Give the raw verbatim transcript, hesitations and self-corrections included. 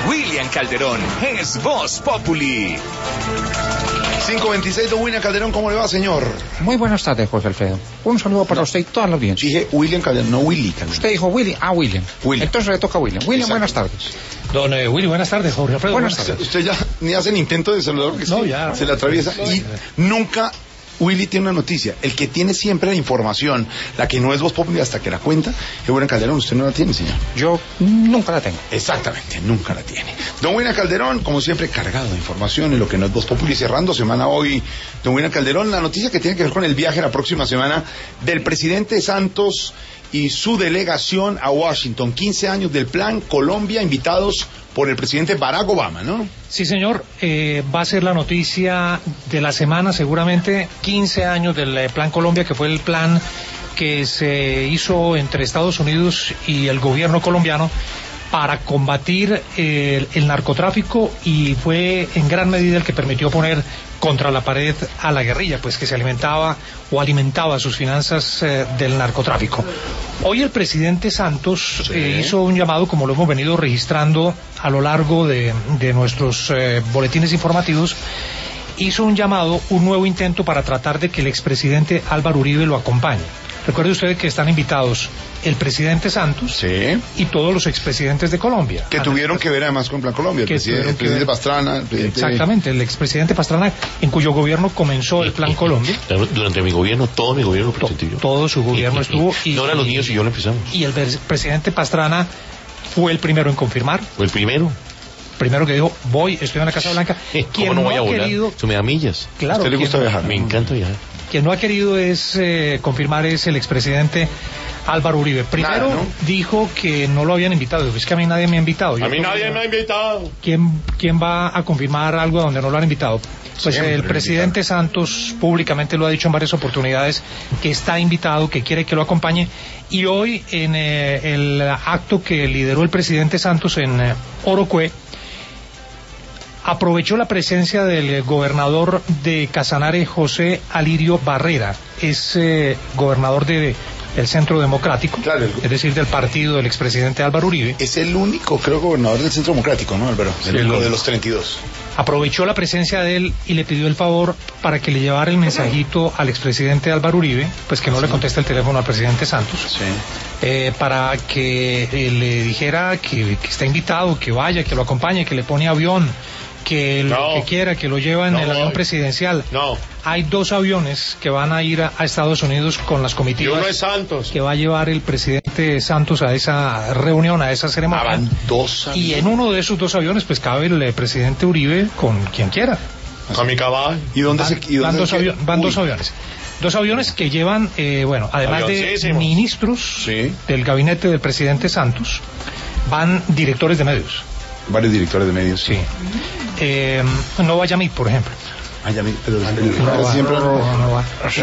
William Calderón es Voz Populi. cinco veintiséis, don William Calderón, ¿cómo le va, señor? Muy buenas tardes, José Alfredo. Un saludo para no. usted y toda la audiencia. Dije William Calderón, no Willy Calderón. Usted dijo Willy, ah, William. William. Entonces le toca a William. William, Exacto. buenas tardes. Don eh, Willy, buenas tardes, Jorge Alfredo. Buenas Buenas tardes. Usted ya ni hace el intento de saludar que No, sí, ya. se le atraviesa No, y ya. nunca... Willy tiene una noticia, el que tiene siempre la información, la que no es Voz Populi hasta que la cuenta, es William Calderón. Usted no la tiene, señor. Yo nunca la tengo. Exactamente, nunca la tiene. Don William Calderón, como siempre, cargado de información en lo que no es Voz Populi, cerrando semana hoy. Don William Calderón, la noticia que tiene que ver con el viaje la próxima semana del presidente Santos y su delegación a Washington. quince años del Plan Colombia, invitados por el presidente Barack Obama, ¿no? Sí, señor, eh, va a ser la noticia de la semana seguramente, quince años del eh, Plan Colombia, que fue el plan que se hizo entre Estados Unidos y el gobierno colombiano para combatir eh, el narcotráfico, y fue en gran medida el que permitió poner contra la pared a la guerrilla, pues que se alimentaba o alimentaba sus finanzas eh, del narcotráfico. Hoy el presidente Santos Sí. eh, hizo un llamado, como lo hemos venido registrando a lo largo de, de nuestros eh, boletines informativos, hizo un llamado, un nuevo intento para tratar de que el expresidente Álvaro Uribe lo acompañe. Recuerde usted que están invitados el presidente Santos Sí. y todos los expresidentes de Colombia. Que tuvieron que ver además con Plan Colombia, el Que presidente, el tuvieron que presidente ver. Pastrana, el presidente... Exactamente, el expresidente Pastrana, en cuyo gobierno comenzó el Plan Colombia. Durante mi gobierno, todo mi gobierno lo To- presenté yo. todo su gobierno estuvo. Y, no eran los niños y yo lo empezamos. Y el ver- presidente Pastrana fue el primero en confirmar. Fue el primero. Primero que dijo, voy, estoy en la Casa Blanca. ¿Cómo Quien no voy ha a volar? querido, Eso me da millas. claro, ¿A usted le quien- gusta viajar? Me encanta viajar. Quien no ha querido es eh, confirmar es el expresidente Álvaro Uribe. Primero Nada, ¿no? dijo que no lo habían invitado. Es que a mí nadie me ha invitado. Yo A mí creo nadie que- me ha invitado. ¿Quién, ¿Quién va a confirmar algo donde no lo han invitado? Pues Siempre el lo presidente Santos públicamente lo ha dicho en varias oportunidades, que está invitado, que quiere que lo acompañe, y hoy en eh, el acto que lideró el presidente Santos en eh, Orocue, aprovechó la presencia del gobernador de Casanare, José Alirio Barrera. Es eh, gobernador de, del Centro Democrático, Claro, el- es decir, del partido del expresidente Álvaro Uribe. Es el único, creo, gobernador del Centro Democrático, ¿no, Álvaro? El Sí, único el- de los treinta y dos. Aprovechó la presencia de él y le pidió el favor para que le llevara el mensajito al expresidente Álvaro Uribe, pues que no le conteste el teléfono al presidente Santos, Sí. eh, para que eh, le dijera que, que está invitado, que vaya, que lo acompañe, que le pone avión, que lo No. que quiera, que lo lleva en No el avión voy. presidencial. No. Hay dos aviones que van a ir a, a Estados Unidos con las Y comitivas uno es Santos. que va a llevar el presidente Santos a esa reunión, a esa ceremonia. Van dos Y en uno de esos dos aviones pues cabe el eh, presidente Uribe con quien quiera. A mi caballo. ¿Y dónde Van, se y dónde van dos, se- avio- van Uy. dos aviones. Dos aviones que llevan, eh, bueno, además de Avioncísimos. ministros Sí. del gabinete del presidente Santos, van directores de medios. Varios directores de medios. Sí. Eh, no vaya a mí, por ejemplo. Ah, ya vi, pero el- el- No va, siempre... no, no va.